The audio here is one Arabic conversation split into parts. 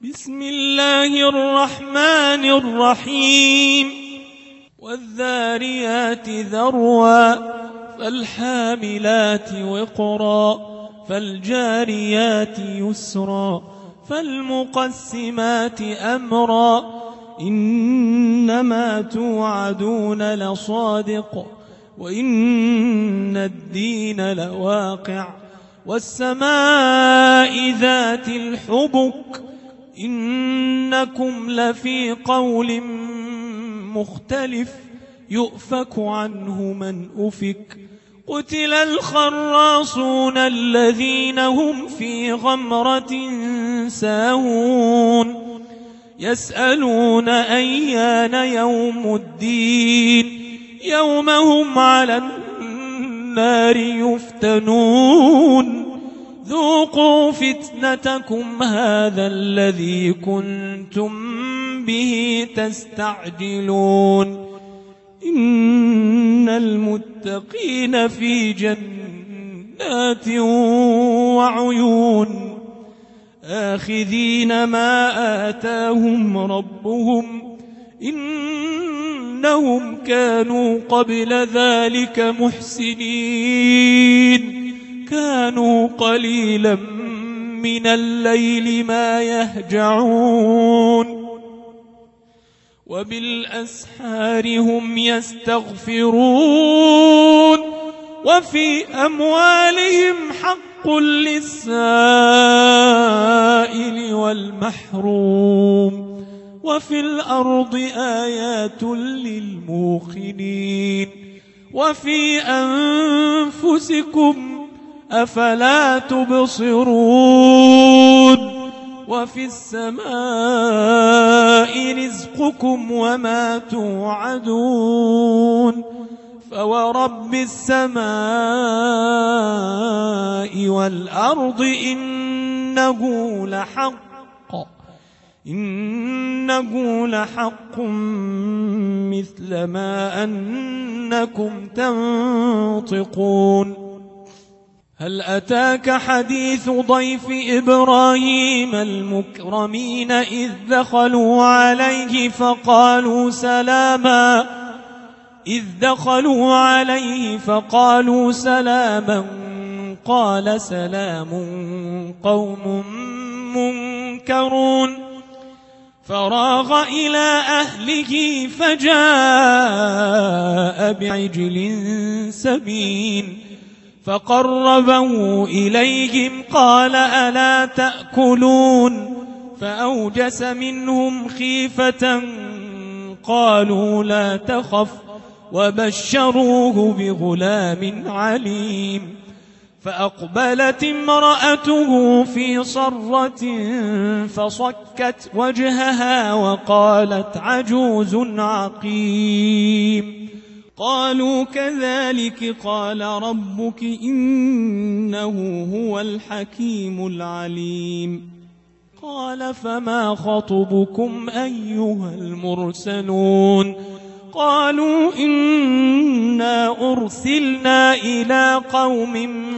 بسم الله الرحمن الرحيم والذاريات ذروا فالحاملات وقرا فالجاريات يسرا فالمقسمات أمرا إنما توعدون لصادق وإن الدين لواقع والسماء ذات الحبك إنكم لفي قول مختلف يؤفك عنه من أفك قتل الخراصون الذين هم في غمرة ساهون يسألون أيان يوم الدين يوم هم على النار يفتنون ذوقوا فتنتكم هذا الذي كنتم به تستعجلون إن المتقين في جنات وعيون آخذين ما آتاهم ربهم إنهم كانوا قبل ذلك محسنين كانوا قليلا من الليل ما يهجعون وبالأسحار هم يستغفرون وفي أموالهم حق للسائل والمحروم وفي الأرض آيات للموقنين وفي أنفسكم أفلا تبصرون وفي السماء رزقكم وما توعدون فورب السماء والأرض إنه لحق مثل ما أنكم تنطقون هل أتاك حديث ضيف إبراهيم المكرمين إذ دخلوا عليه فقالوا سلاما قال سلام قوم منكرون فراغ إلى أهله فجاء بعجل سمين فقربه إليهم قال ألا تأكلون فأوجس منهم خيفة قالوا لا تخف وبشروه بغلام عليم فأقبلت امرأته في صرة فصكت وجهها وقالت عجوز عقيم قالوا كذلك قال ربك إنه هو الحكيم العليم قال فما خطبكم أيها المرسلون قالوا إنا أرسلنا إلى قوم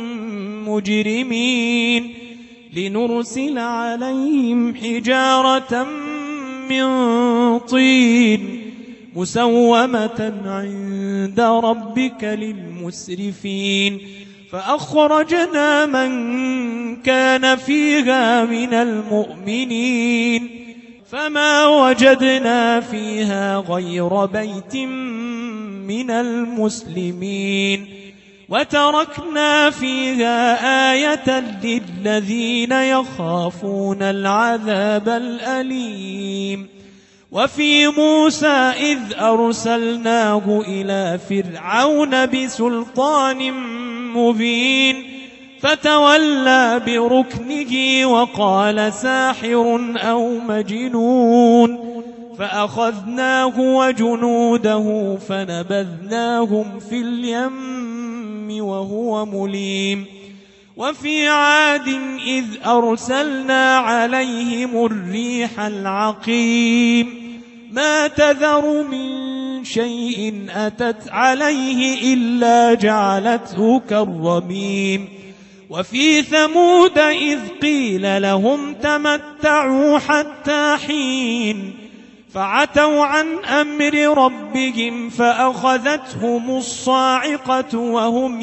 مجرمين لنرسل عليهم حجارة من طين مسومة عند ربك للمسرفين فأخرجنا من كان فيها من المؤمنين فما وجدنا فيها غير بيت من المسلمين وتركنا فيها آية للذين يخافون العذاب الأليم وفي موسى إذ أرسلناه إلى فرعون بسلطان مبين فتولى بركنه وقال ساحر أو مجنون فأخذناه وجنوده فنبذناهم في اليم وهو مليم وفي عاد إذ أرسلنا عليهم الريح العقيم ما تذر من شيء أتت عليه إلا جعلته كالرميم وفي ثمود إذ قيل لهم تمتعوا حتى حين فعتوا عن أمر ربهم فأخذتهم الصاعقة وهم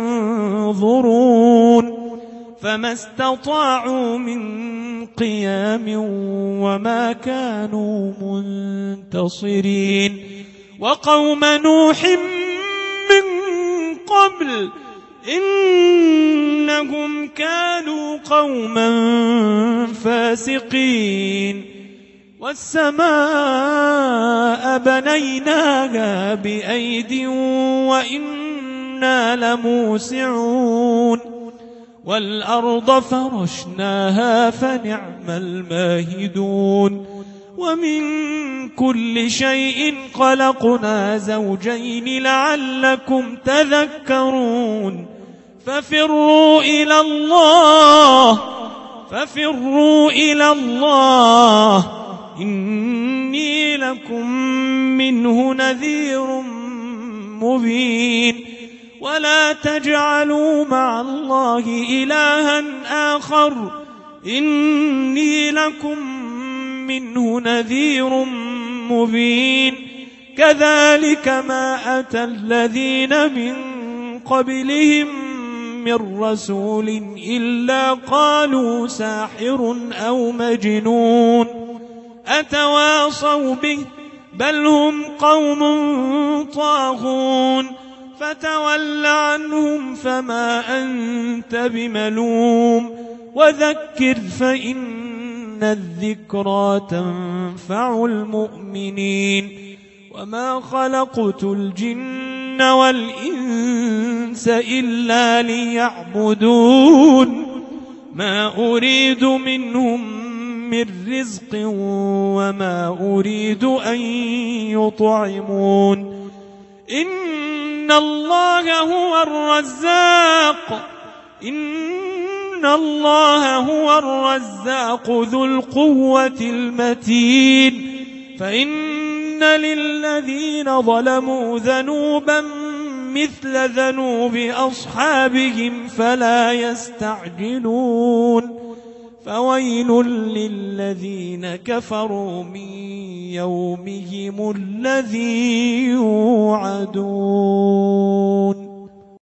ينظرون فما استطاعوا من قيام وما كانوا منتصرين وقوم نوح من قبل إنهم كانوا قوما فاسقين والسماء بنيناها بأيد وإنا لموسعون والأرض فرشناها فنعم الماهدون ومن كل شيء خلقنا زوجين لعلكم تذكرون ففروا إلى الله إني لكم منه نذير مبين ولا تجعلوا مع الله إلها آخر إني لكم منه نذير مبين كذلك ما أتى الذين من قبلهم من رسول إلا قالوا ساحر أو مجنون أتواصوا به بل هم قوم طاغون فتول عنهم فما أنت بملوم وذكر فإن الذكرى تنفع المؤمنين وما خلقت الجن والإنس إلا ليعبدون ما أريد منهم من رزق وما أريد أن يطعمون إن الله هو الرزاق ذو القوة المتين فإن للذين ظلموا ذنوبا مثل ذنوب أصحابهم فلا يستعجلون فويل للذين كفروا من يومهم الذي يوعدون